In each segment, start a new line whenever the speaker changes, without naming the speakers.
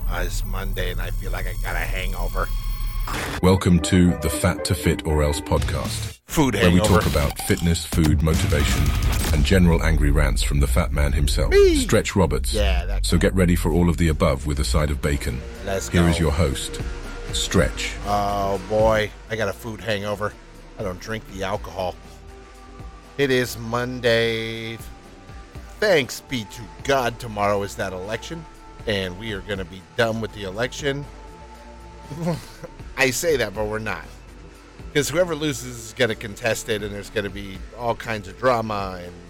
It's Monday and I feel like I got a hangover.
Welcome to the Fat to Fit or Else podcast,
Food
where we
hangover.
talk about fitness, food, motivation, and general angry rants from the fat man himself,
Me.
Stretch Roberts.
Yeah, that
So get ready for all of the above with a side of bacon.
Let's
Here
go.
is your host, Stretch.
Oh boy, I got a food hangover. I don't drink the alcohol. It is Monday. Thanks be to God, tomorrow is that election, and we are going to be done with the election. I say that, but we're not. Because whoever loses is going to contest it, and there's going to be all kinds of drama, and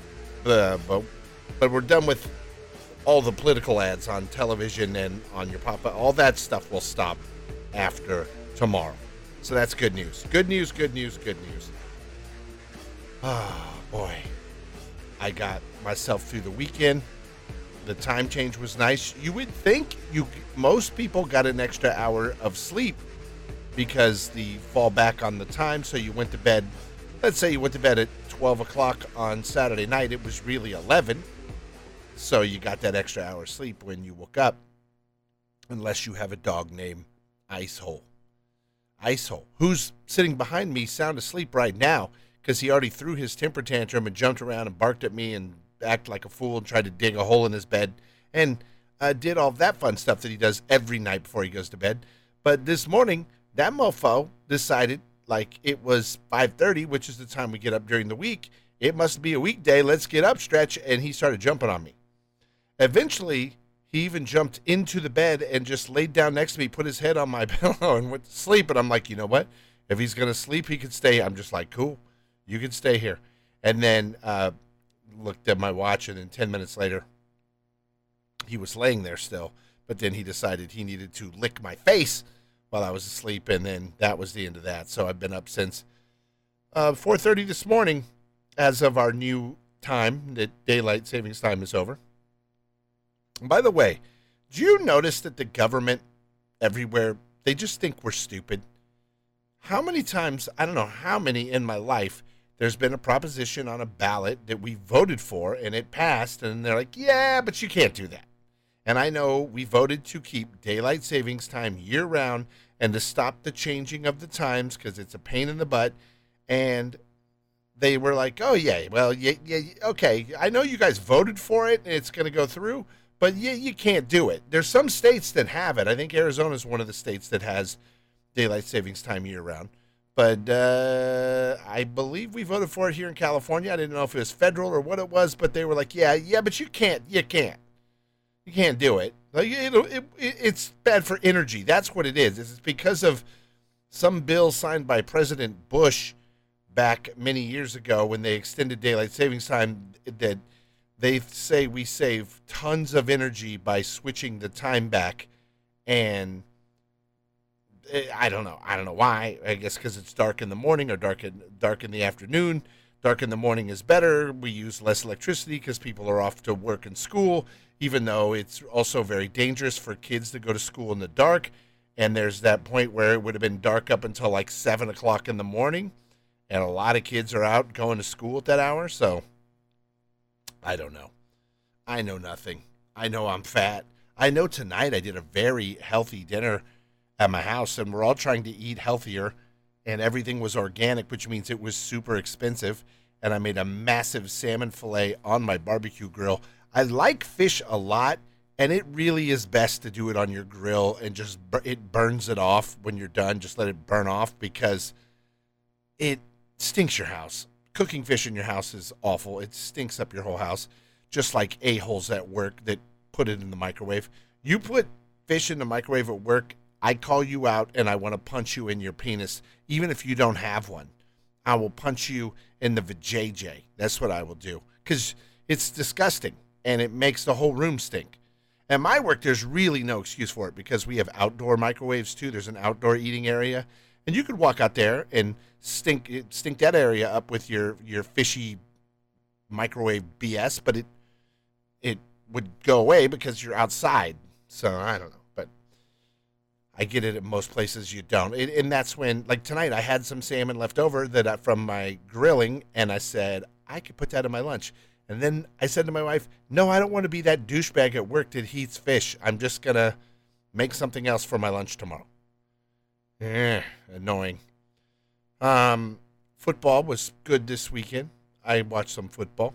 but we're done with all the political ads on television and on your pop. All that stuff will stop after tomorrow. So that's good news. Good news, good news, good news. Oh, boy. I got myself through the weekend. The time change was nice. You would think most people got an extra hour of sleep because the fall back on the time. So you went to bed, let's say you went to bed at 12 o'clock on Saturday night. It was really 11. So you got that extra hour of sleep when you woke up. Unless you have a dog named Icehole. Icehole, who's sitting behind me sound asleep right now because he already threw his temper tantrum and jumped around and barked at me and acted like a fool and tried to dig a hole in his bed and did all that fun stuff that he does every night before he goes to bed. But this morning, that mofo decided, like it was 5:30, which is the time we get up during the week. It must be a weekday. Let's get up, Stretch. And he started jumping on me. Eventually, he even jumped into the bed and just laid down next to me, put his head on my pillow and went to sleep. And I'm like, you know what? If he's going to sleep, he can stay. I'm just like, cool, you can stay here. And then looked at my watch, and then 10 minutes later, he was laying there still. But then he decided he needed to lick my face while I was asleep, and then that was the end of that. So I've been up since 4:30 this morning as of our new time, that daylight savings time is over. And by the way, do you notice that the government everywhere, they just think we're stupid? How many times, I don't know how many in my life, there's been a proposition on a ballot that we voted for and it passed, and they're like, yeah, but you can't do that. And I know we voted to keep daylight savings time year round and to stop the changing of the times because it's a pain in the butt. And they were like, oh, yeah, well, yeah, okay, I know you guys voted for it and it's going to go through, but you can't do it. There's some states that have it. I think Arizona is one of the states that has daylight savings time year round. But I believe we voted for it here in California. I didn't know if it was federal or what it was, but they were like, yeah, but you can't do it. Like, it's bad for energy. That's what it is. It's because of some bill signed by President Bush back many years ago when they extended daylight savings time, that they say we save tons of energy by switching the time back. And I don't know why. I guess because it's dark in the morning or dark in the afternoon. Dark in the morning is better. We use less electricity because people are off to work and school, even though it's also very dangerous for kids to go to school in the dark. And there's that point where it would have been dark up until like 7 o'clock in the morning. And a lot of kids are out going to school at that hour. So I don't know. I know nothing. I know I'm fat. I know tonight I did a very healthy dinner at my house, and we're all trying to eat healthier, and everything was organic, which means it was super expensive. And I made a massive salmon fillet on my barbecue grill. I like fish a lot, and it really is best to do it on your grill and just it burns it off when you're done. Just let it burn off because it stinks your house. Cooking fish in your house is awful. It stinks up your whole house, just like a-holes at work that put it in the microwave. You put fish in the microwave at work, I call you out and I want to punch you in your penis, even if you don't have one. I will punch you in the vajayjay. That's what I will do because it's disgusting and it makes the whole room stink. At my work, there's really no excuse for it because we have outdoor microwaves too. There's an outdoor eating area, and you could walk out there and stink that area up with your fishy microwave BS, but it would go away because you're outside. So I don't know. I get it at most places you don't. And that's when, like tonight, I had some salmon left over from my grilling, and I said, I could put that in my lunch. And then I said to my wife, no, I don't want to be that douchebag at work that eats fish. I'm just going to Make something else for my lunch tomorrow. Annoying. Football was good this weekend. I watched some football.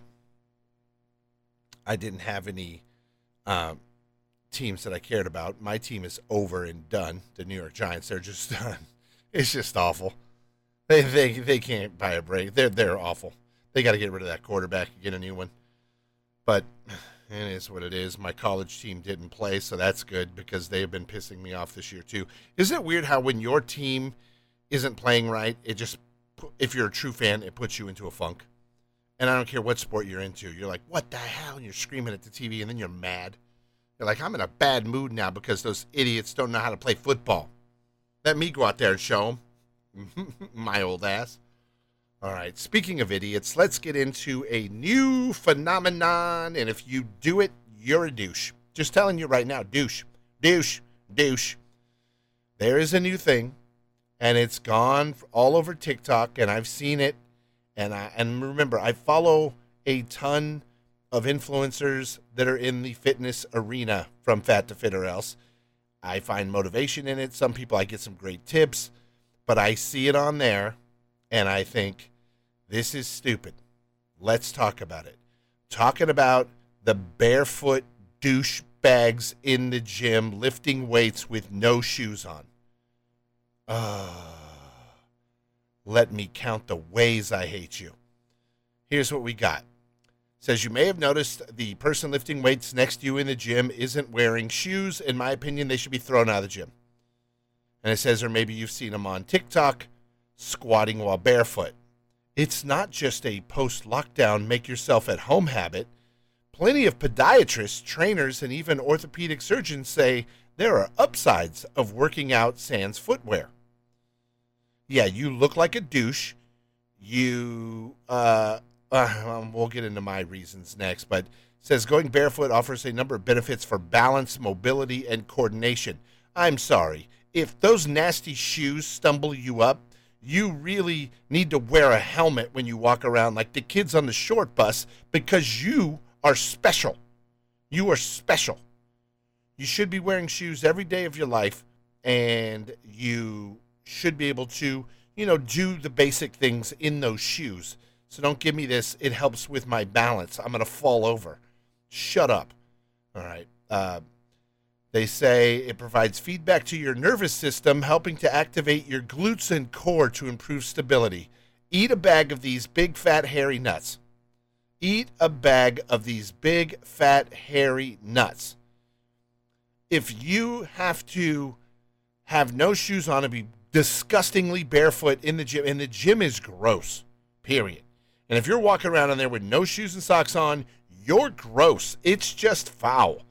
I didn't have any teams that I cared about. My team is over and done. The New York Giants, they're just done. It's just awful. They can't buy a break. They're awful. They got to get rid of that quarterback and get a new one. But it is what it is. My college team didn't play, so that's good because they have been pissing me off this year too. Isn't it weird how when your team isn't playing right, it just, if you're a true fan, it puts you into a funk? And I don't care what sport you're into. You're like, what the hell? And you're screaming at the TV, and then you're mad. You're like, I'm in a bad mood now because those idiots don't know how to play football. Let me go out there and show them. My old ass. All right, speaking of idiots, let's get into a new phenomenon, and if you do it, you're a douche. Just telling you right now, douche, douche, douche. There is a new thing, and it's gone all over TikTok, and I've seen it, and remember, I follow a ton of influencers that are in the fitness arena, from Fat to Fit or Else. I find motivation in it. Some people, I get some great tips, but I see it on there, and I think, this is stupid. Let's talk about it. Talking about the barefoot douchebags in the gym lifting weights with no shoes on. Let me count the ways I hate you. Here's what we got. It says, you may have noticed the person lifting weights next to you in the gym isn't wearing shoes. In my opinion, they should be thrown out of the gym. And it says, or maybe you've seen them on TikTok squatting while barefoot. It's not just a post-lockdown make-yourself-at-home habit. Plenty of podiatrists, trainers, and even orthopedic surgeons say there are upsides of working out sans footwear. Yeah, you look like a douche. We'll get into my reasons next, but it says going barefoot offers a number of benefits for balance, mobility, and coordination. I'm sorry. If those nasty shoes stumble you up, you really need to wear a helmet when you walk around like the kids on the short bus because you are special. You are special. You should be wearing shoes every day of your life, and you should be able to, do the basic things in those shoes. So don't give me this, it helps with my balance. I'm going to fall over. Shut up. All right. They say it provides feedback to your nervous system, helping to activate your glutes and core to improve stability. Eat a bag of these big, fat, hairy nuts. Eat a bag of these big, fat, hairy nuts. If you have to have no shoes on and be disgustingly barefoot in the gym, and the gym is gross, period. And if you're walking around in there with no shoes and socks on, you're gross. It's just foul.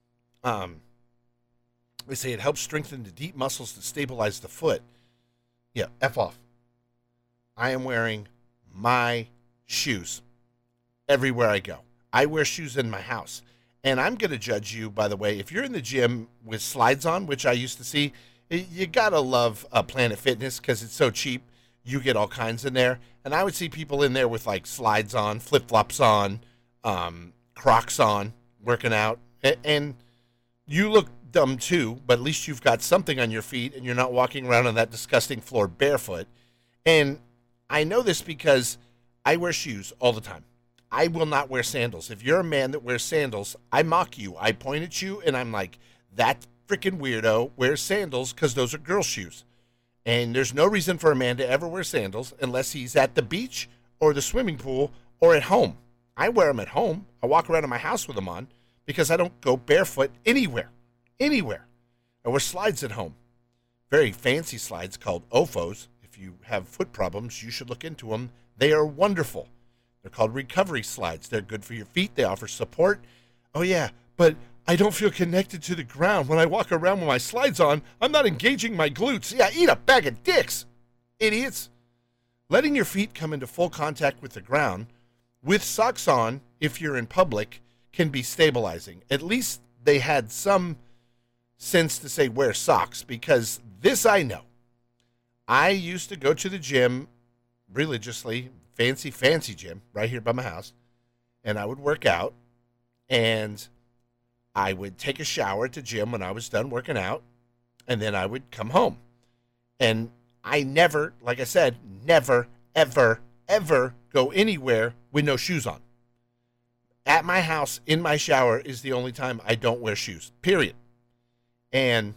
They say it helps strengthen the deep muscles to stabilize the foot. Yeah, F off. I am wearing my shoes everywhere I go. I wear shoes in my house. And I'm going to judge you, by the way, if you're in the gym with slides on, which I used to see, you got to love Planet Fitness because it's so cheap. You get all kinds in there. And I would see people in there with like slides on, flip-flops on, Crocs on, working out. And you look dumb too, but at least you've got something on your feet and you're not walking around on that disgusting floor barefoot. And I know this because I wear shoes all the time. I will not wear sandals. If you're a man that wears sandals, I mock you. I point at you and I'm like, that freaking weirdo wears sandals because those are girl shoes. And there's no reason for a man to ever wear sandals unless he's at the beach or the swimming pool or at home. I wear them at home. I walk around in my house with them on because I don't go barefoot anywhere. Anywhere. I wear slides at home. Very fancy slides called OFOs. If you have foot problems, you should look into them. They are wonderful. They're called recovery slides. They're good for your feet. They offer support. Oh, yeah, but I don't feel connected to the ground. When I walk around with my slides on, I'm not engaging my glutes. Yeah, eat a bag of dicks, idiots. Letting your feet come into full contact with the ground with socks on, if you're in public, can be stabilizing. At least they had some sense to say wear socks, because this I know. I used to go to the gym religiously, fancy gym right here by my house, and I would work out, and I would take a shower at the gym when I was done working out, and then I would come home. And I never, like I said, never, ever, ever go anywhere with no shoes on. At my house, in my shower, is the only time I don't wear shoes, period. And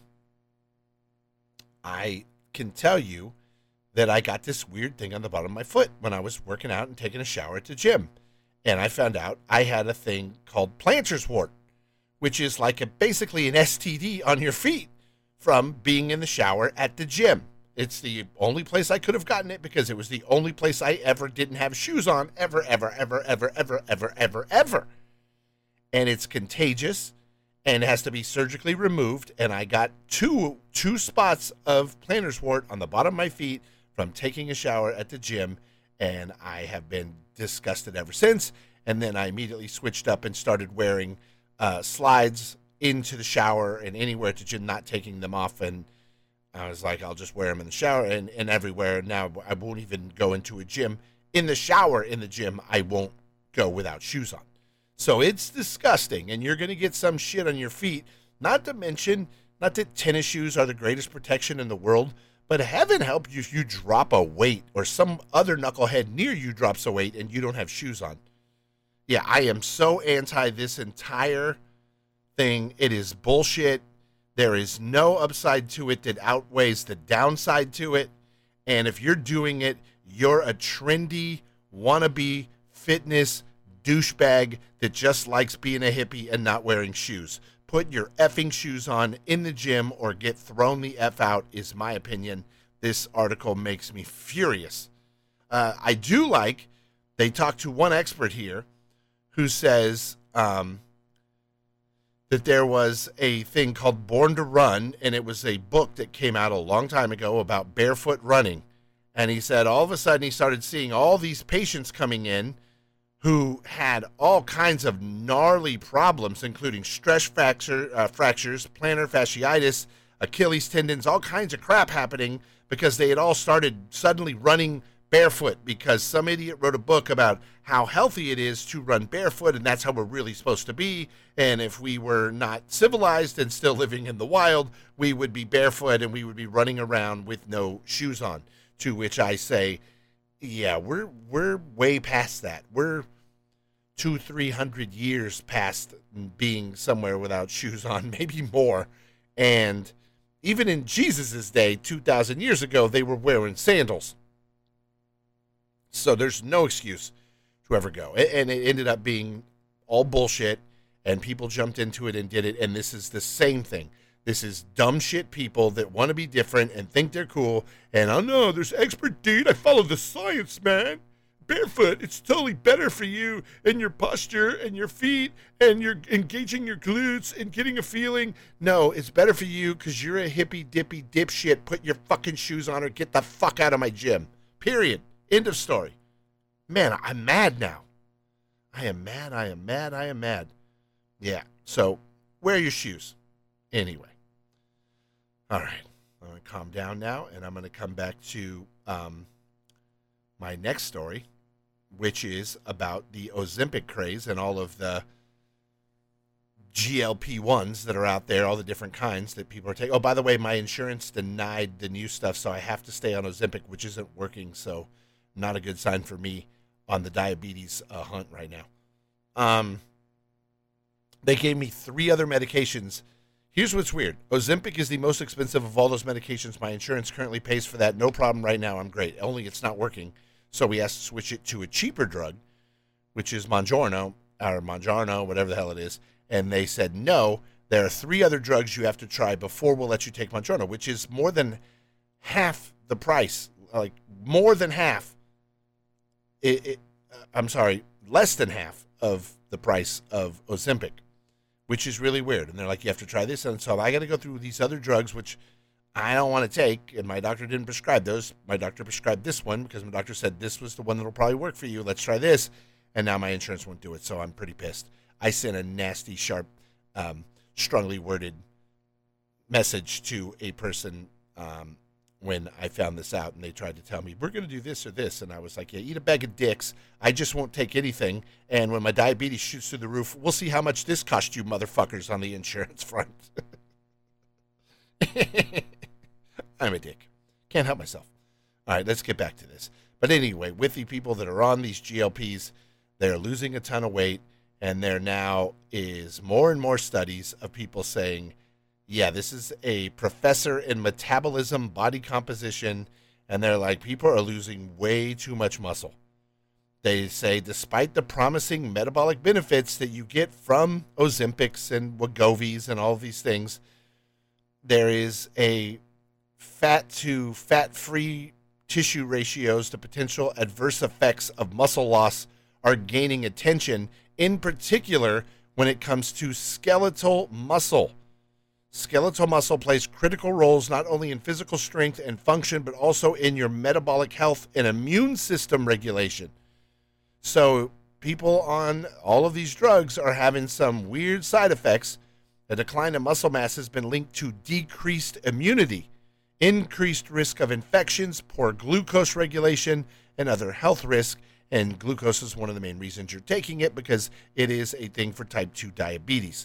I can tell you that I got this weird thing on the bottom of my foot when I was working out and taking a shower at the gym. And I found out I had a thing called plantar's wart, which is like basically an STD on your feet from being in the shower at the gym. It's the only place I could have gotten it because it was the only place I ever didn't have shoes on, ever, ever, ever, ever, ever, ever, ever, ever. And it's contagious and has to be surgically removed. And I got two spots of plantar's wart on the bottom of my feet from taking a shower at the gym, and I have been disgusted ever since. And then I immediately switched up and started wearing slides into the shower and anywhere at the gym, not taking them off. And I was like, I'll just wear them in the shower and everywhere. Now I won't even go into a gym. In the shower in the gym, I won't go without shoes on. So it's disgusting, and you're going to get some shit on your feet. Not to mention, not that tennis shoes are the greatest protection in the world, but heaven help you if you drop a weight or some other knucklehead near you drops a weight and you don't have shoes on. Yeah, I am so anti this entire thing. It is bullshit. There is no upside to it that outweighs the downside to it. And if you're doing it, you're a trendy, wannabe, fitness douchebag that just likes being a hippie and not wearing shoes. Put your effing shoes on in the gym or get thrown the F out, is my opinion. This article makes me furious. I do like, they talked to one expert here who says that there was a thing called Born to Run, and it was a book that came out a long time ago about barefoot running. And he said all of a sudden he started seeing all these patients coming in who had all kinds of gnarly problems, including stress fractures, plantar fasciitis, Achilles tendons, all kinds of crap happening because they had all started suddenly running barefoot because some idiot wrote a book about how healthy it is to run barefoot, and that's how we're really supposed to be. And if we were not civilized and still living in the wild, we would be barefoot and we would be running around with no shoes on. To which I say, yeah, we're way past that. We're 200-300 years past being somewhere without shoes on, maybe more. And even in Jesus's day, 2,000 years ago, they were wearing sandals. So there's no excuse to ever go. And it ended up being all bullshit, and people jumped into it and did it. And this is the same thing. This is dumb shit people that want to be different and think they're cool. And, oh no, there's expert dude. I follow the science, man. Barefoot, it's totally better for you and your posture and your feet, and you're engaging your glutes and getting a feeling. No, it's better for you because you're a hippy dippy dipshit. Put your fucking shoes on or get the fuck out of my gym. Period. End of story. Man, I'm mad now. I am mad. Yeah, so wear your shoes. Anyway. All right. I'm going to calm down now, and I'm going to come back to my next story, which is about the Ozempic craze and all of the GLP-1s that are out there, all the different kinds that people are taking. Oh, by the way, my insurance denied the new stuff, so I have to stay on Ozempic, which isn't working, so not a good sign for me on the diabetes hunt right now. They gave me 3 other medications. Here's what's weird. Ozempic is the most expensive of all those medications. My insurance currently pays for that. No problem right now. I'm great. Only it's not working. So we asked to switch it to a cheaper drug, which is Mounjaro, whatever the hell it is. And they said, no, there are 3 other drugs you have to try before we'll let you take Mounjaro, which is more than half the price. Like, more than half. Less than half of the price of Ozempic, which is really weird. And they're like, you have to try this. And so I got to go through these other drugs, which I don't want to take. And my doctor didn't prescribe those. My doctor prescribed this one because my doctor said this was the one that will probably work for you. Let's try this. And now my insurance won't do it. So I'm pretty pissed. I sent a nasty, sharp, strongly worded message to a person when I found this out, and they tried to tell me, we're going to do this or this. And I was like, yeah, eat a bag of dicks. I just won't take anything. And when my diabetes shoots through the roof, we'll see how much this cost you motherfuckers on the insurance front. I'm a dick. Can't help myself. All right, let's get back to this. But anyway, with the people that are on these GLPs, they're losing a ton of weight. And there now is more and more studies of people saying, yeah, this is a professor in metabolism, body composition, and they're like, people are losing way too much muscle. They say, despite the promising metabolic benefits that you get from Ozempics and Wegovy's and all of these things, there is a fat to fat-free tissue ratios to potential adverse effects of muscle loss are gaining attention, in particular when it comes to skeletal muscle. Skeletal muscle plays critical roles not only in physical strength and function, but also in your metabolic health and immune system regulation. So people on all of these drugs are having some weird side effects. A decline in muscle mass has been linked to decreased immunity, increased risk of infections, poor glucose regulation, and other health risks. And glucose is one of the main reasons you're taking it, because it is a thing for type 2 diabetes.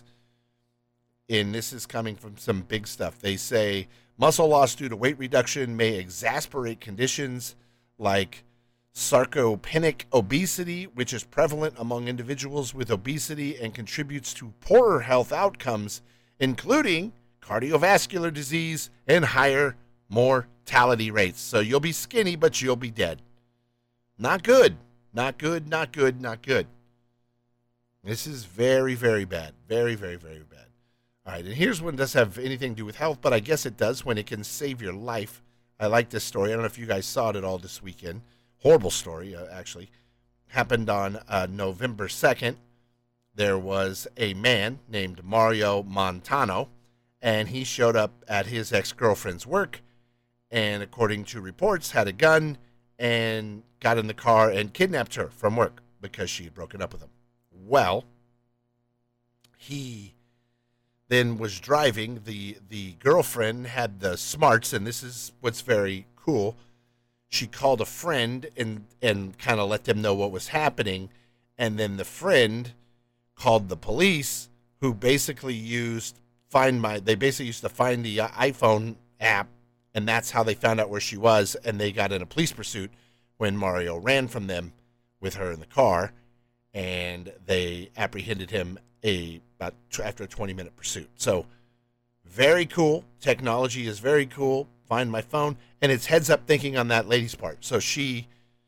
And this is coming from some big stuff. They say muscle loss due to weight reduction may exacerbate conditions like sarcopenic obesity, which is prevalent among individuals with obesity and contributes to poorer health outcomes, including cardiovascular disease and higher mortality rates. So you'll be skinny, but you'll be dead. Not good. Not good, not good, not good. This is very, very bad. Very, very, very bad. All right, and here's one that doesn't have anything to do with health, but I guess it does when it can save your life. I like this story. I don't know if you guys saw it at all this weekend. Horrible story, actually. Happened on November 2nd. There was a man named Mario Montano, and he showed up at his ex-girlfriend's work, and according to reports, had a gun and got in the car and kidnapped her from work because she had broken up with him. Well, he then was driving. The girlfriend had the smarts, and this is what's very cool. She called a friend and kind of let them know what was happening, and then the friend called the police, who basically used they basically used to find the iPhone app, and that's how they found out where she was, and they got in a police pursuit when Mario ran from them with her in the car, and they apprehended him after a 20-minute pursuit. So very cool. Technology is very cool. Find my phone, and it's heads-up thinking on that lady's part. So she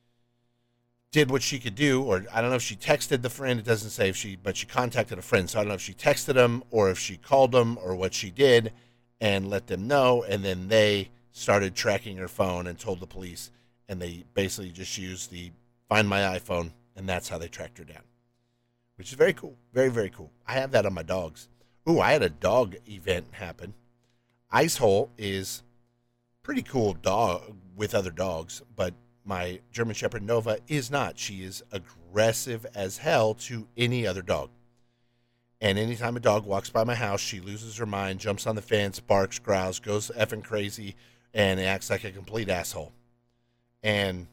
did what she could do, or I don't know if she texted the friend. It doesn't say but she contacted a friend. So I don't know if she texted him or if she called him or what she did and let them know, and then they started tracking her phone and told the police, and they basically just used the Find My iPhone, and that's how they tracked her down, which is very cool. Very, very cool. I have that on my dogs. Ooh, I had a dog event happen. Icehole is pretty cool dog with other dogs, but my German Shepherd Nova is not. She is aggressive as hell to any other dog. And anytime a dog walks by my house, she loses her mind, jumps on the fence, barks, growls, goes effing crazy, and acts like a complete asshole. And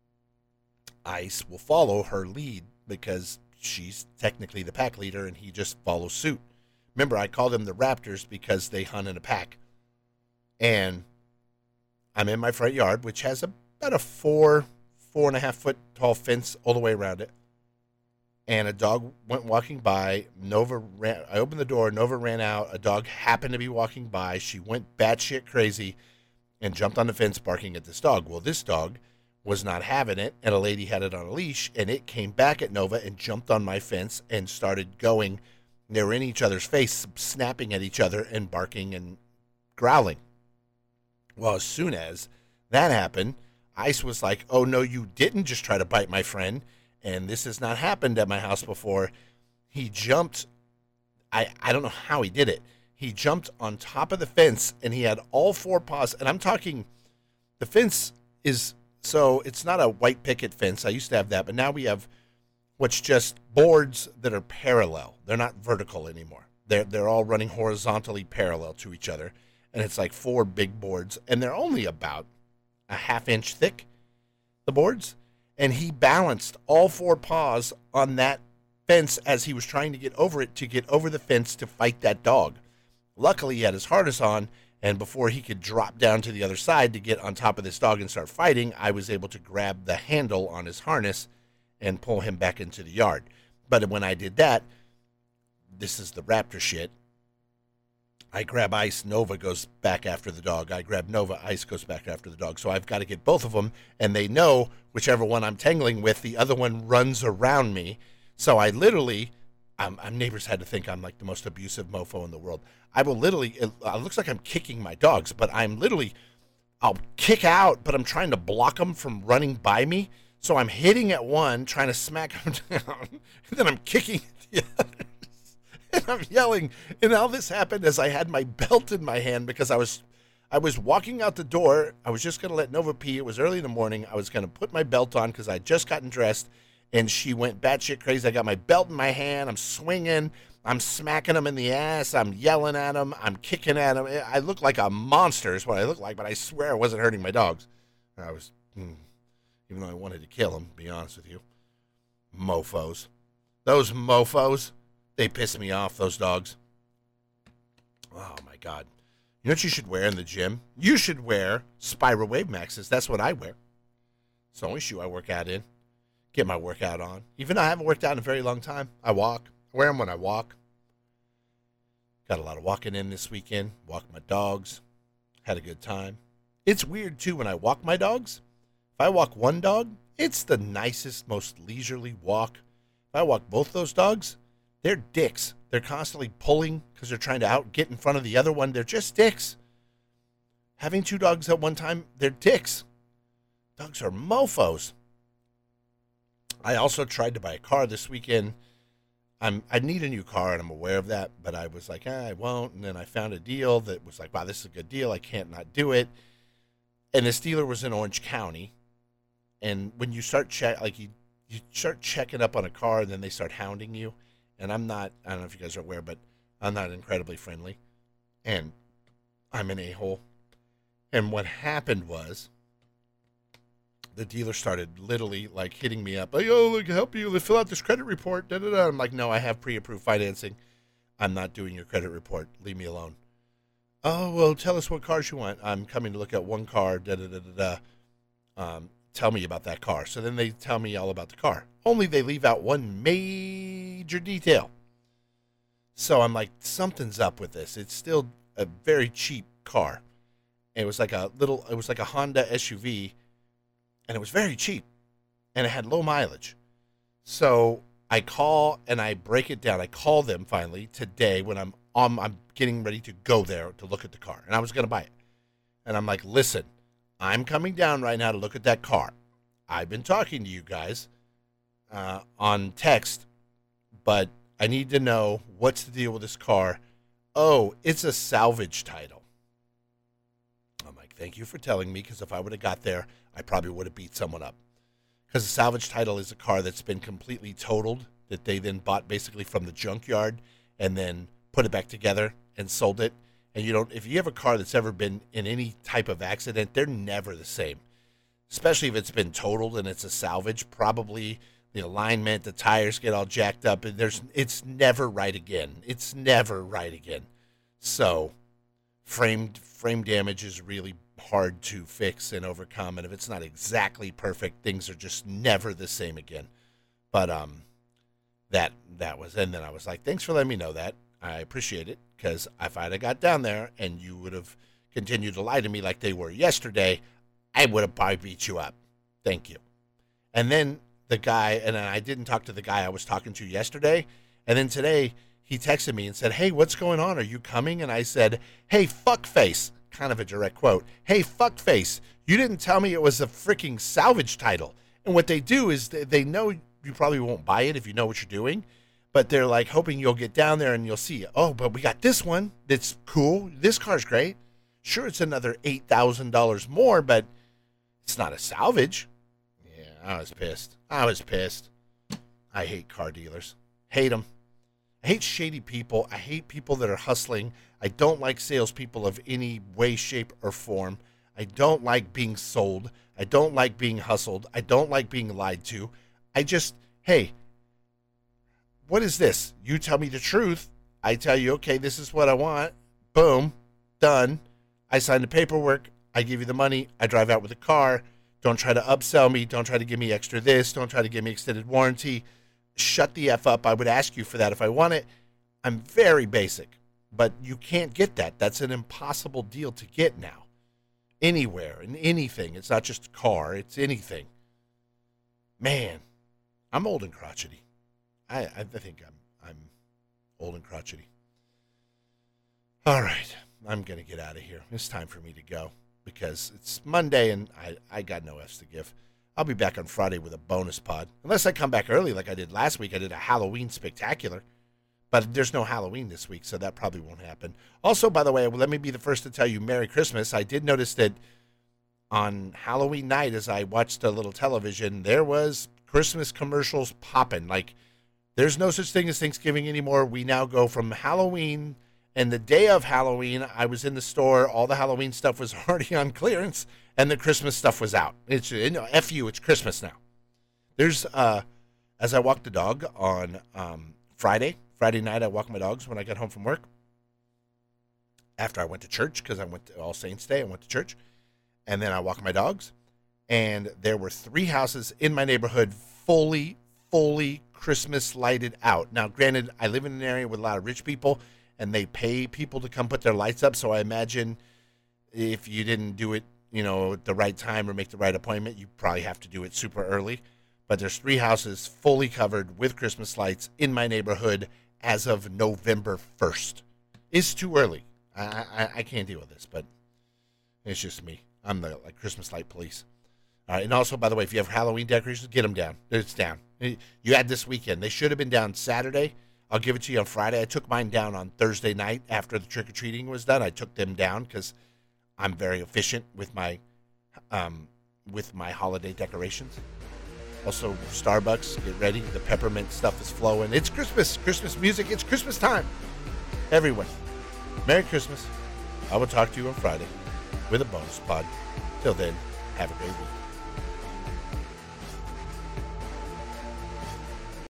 Ice will follow her lead because she's technically the pack leader, and he just follows suit. Remember, I call them the Raptors because they hunt in a pack. And I'm in my front yard, which has about a 4.5 foot tall fence all the way around it. And a dog went walking by. I opened the door. Nova ran out. A dog happened to be walking by. She went batshit crazy and jumped on the fence barking at this dog. Well, this dog was not having it, and a lady had it on a leash, and it came back at Nova and jumped on my fence and started going. They were in each other's face, snapping at each other and barking and growling. Well, as soon as that happened, Ice was like, oh, no, you didn't just try to bite my friend, and this has not happened at my house before. He jumped. I don't know how he did it. He jumped on top of the fence, and he had all four paws. And I'm talking, the fence is, so it's not a white picket fence. I used to have that, but now we have what's just boards that are parallel. They're not vertical anymore. They're all running horizontally parallel to each other. and it's like 4 big boards, and they're only about a half-inch thick, the boards, and he balanced all 4 paws on that fence as he was trying to get over it, to get over the fence to fight that dog. Luckily, he had his harness on, and before he could drop down to the other side to get on top of this dog and start fighting, I was able to grab the handle on his harness and pull him back into the yard. But when I did that, this is the raptor shit. I grab Ice, Nova goes back after the dog. I grab Nova, Ice goes back after the dog. So I've got to get both of them, and they know whichever one I'm tangling with, the other one runs around me. So I literally, neighbors had to think I'm like the most abusive mofo in the world. I will literally, it looks like I'm kicking my dogs, but I'll kick out, but I'm trying to block them from running by me. So I'm hitting at one, trying to smack them down, and then I'm kicking at the other. And I'm yelling, and all this happened as I had my belt in my hand because I was walking out the door. I was just going to let Nova pee. It was early in the morning. I was going to put my belt on because I had just gotten dressed, and she went batshit crazy. I got my belt in my hand. I'm swinging. I'm smacking him in the ass. I'm yelling at him. I'm kicking at him. I look like a monster is what I look like, but I swear I wasn't hurting my dogs. I was, even though I wanted to kill them, to be honest with you. Mofos. Those mofos. They piss me off, those dogs. Oh, my God. You know what you should wear in the gym? You should wear Spiral Wave Maxes. That's what I wear. It's the only shoe I work out in. Get my workout on. Even though I haven't worked out in a very long time, I walk. I wear them when I walk. Got a lot of walking in this weekend. Walked my dogs. Had a good time. It's weird, too, when I walk my dogs. If I walk one dog, it's the nicest, most leisurely walk. If I walk both those dogs, they're dicks. They're constantly pulling because they're trying to get in front of the other one. They're just dicks. Having 2 dogs at one time, they're dicks. Dogs are mofos. I also tried to buy a car this weekend. I need a new car, and I'm aware of that, but I was like, I won't. And then I found a deal that was like, wow, this is a good deal. I can't not do it. And this dealer was in Orange County. And when you start you start checking up on a car, and then they start hounding you. And I don't know if you guys are aware, but I'm not incredibly friendly. And I'm an a-hole. And what happened was the dealer started literally like hitting me up. Like, oh, look, help you fill out this credit report. Da, da, da. I'm like, no, I have pre-approved financing. I'm not doing your credit report. Leave me alone. Oh, well, tell us what cars you want. I'm coming to look at one car. Da, da, da, da, da. Tell me about that car. So then they tell me all about the car. Only they leave out one major detail. So I'm like, something's up with this. It's still a very cheap car. And it was like a Honda SUV, and it was very cheap, and it had low mileage. So I call and I break it down. I call them finally today when I'm getting ready to go there to look at the car, and I was going to buy it. And I'm like, listen, I'm coming down right now to look at that car. I've been talking to you guys on text, but I need to know what's the deal with this car. Oh, it's a salvage title. I'm like, thank you for telling me, because if I would have got there, I probably would have beat someone up. Because a salvage title is a car that's been completely totaled, that they then bought basically from the junkyard and then put it back together and sold it. And if you have a car that's ever been in any type of accident, they're never the same. Especially if it's been totaled and it's a salvage, probably the alignment, the tires get all jacked up, and it's never right again. It's never right again. So frame damage is really hard to fix and overcome, and if it's not exactly perfect, things are just never the same again. But that was, and then I was like, thanks for letting me know that. I appreciate it, because if I'd have got down there and you would have continued to lie to me like they were yesterday, I would have probably beat you up. Thank you. And then the guy, and I didn't talk to the guy I was talking to yesterday, and then today he texted me and said, hey, what's going on? Are you coming? And I said, hey, fuckface, kind of a direct quote. Hey, fuckface, you didn't tell me it was a freaking salvage title. And what they do is they know you probably won't buy it if you know what you're doing, but they're like hoping you'll get down there and you'll see, oh, but we got this one that's cool. This car's great. Sure, it's another $8,000 more, but it's not a salvage. Yeah, I was pissed. I hate car dealers. Hate them. I hate shady people. I hate people that are hustling. I don't like salespeople of any way, shape, or form. I don't like being sold. I don't like being hustled. I don't like being lied to. Hey, what is this? You tell me the truth. I tell you, okay, this is what I want. Boom, done. I sign the paperwork. I give you the money. I drive out with the car. Don't try to upsell me. Don't try to give me extra this. Don't try to give me extended warranty. Shut the F up. I would ask you for that if I want it. I'm very basic, but you can't get that. That's an impossible deal to get now. Anywhere, in anything. It's not just a car. It's anything. Man, I'm old and crotchety. I think I'm old and crotchety. All right, I'm going to get out of here. It's time for me to go because it's Monday and I got no F's to give. I'll be back on Friday with a bonus pod. Unless I come back early like I did last week. I did a Halloween spectacular. But there's no Halloween this week, so that probably won't happen. Also, by the way, let me be the first to tell you Merry Christmas. I did notice that on Halloween night, as I watched a little television, there was Christmas commercials popping. Like, there's no such thing as Thanksgiving anymore. We now go from Halloween, and the day of Halloween, I was in the store. All the Halloween stuff was already on clearance, and the Christmas stuff was out. It's F you, it's Christmas now. There's, as I walked the dog on Friday night, I walked my dogs when I got home from work. After I went to church, because I went to All Saints Day, I went to church. And then I walked my dogs. And there were 3 houses in my neighborhood fully Christmas lighted out. Now, granted, I live in an area with a lot of rich people, and they pay people to come put their lights up. So I imagine if you didn't do it, at the right time or make the right appointment, you probably have to do it super early. But there's 3 houses fully covered with Christmas lights in my neighborhood as of November 1st. It's too early. I can't deal with this, but it's just me. I'm the Christmas light police. All right, and also, by the way, if you have Halloween decorations, get them down. It's down. You had this weekend. They should have been down Saturday. I'll give it to you on Friday. I took mine down on Thursday night after the trick-or-treating was done. I took them down because I'm very efficient with my holiday decorations. Also, Starbucks, get ready. The peppermint stuff is flowing. It's Christmas music. It's Christmas time. Everyone, Merry Christmas. I will talk to you on Friday with a bonus pod. Till then, have a great week.